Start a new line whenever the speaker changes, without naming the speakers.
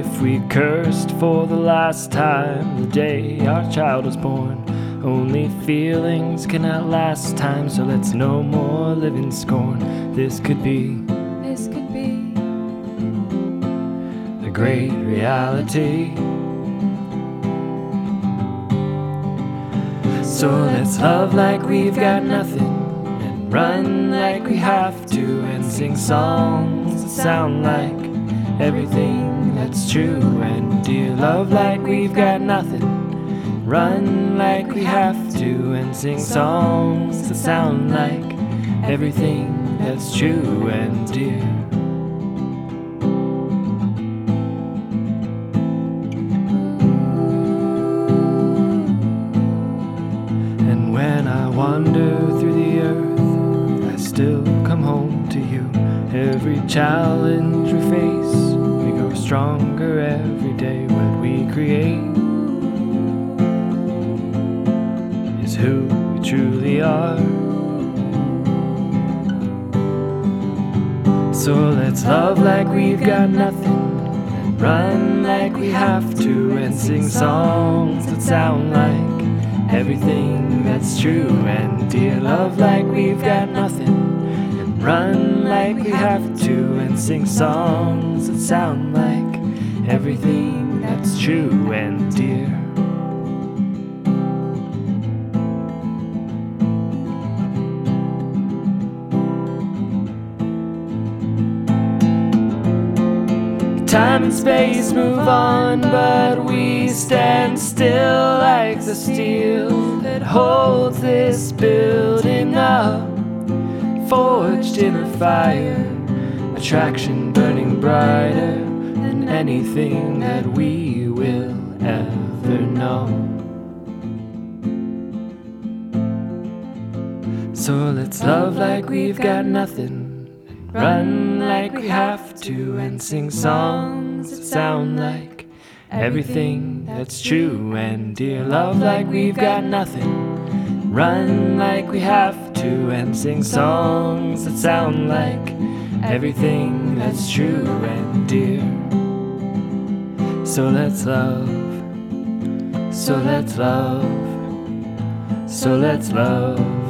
if we cursed for the last time the day our child was born? Only feelings can outlast time, so let's no more live in scorn. This could be the great reality. So let's love like we've got nothing, and run like we have to, and sing songs that sound like everything that's true. And dear, love like we've got nothing, run like we have to, and sing songs that sound like everything that's true and dear. And when I wander through the earth, I still come home to you. Every challenge we face, we grow stronger every day. What we create is who we truly are. So let's love like we've got nothing, and run like we have to, and sing songs that sound like everything that's true. And dear, love like we've got nothing, and run like we have to, and sing songs that sound like everything that's true and dear. Time and space move on, but we stand still like the steel that holds this building up, forged in a fire, attraction burning brighter than anything that we will ever know. So let's love like we've got nothing, run like we have to, and sing songs that sound like everything that's true. And dear, love like we've got nothing, run like we have to, and sing songs that sound like everything that's true and dear. So let's love, so let's love, so let's love.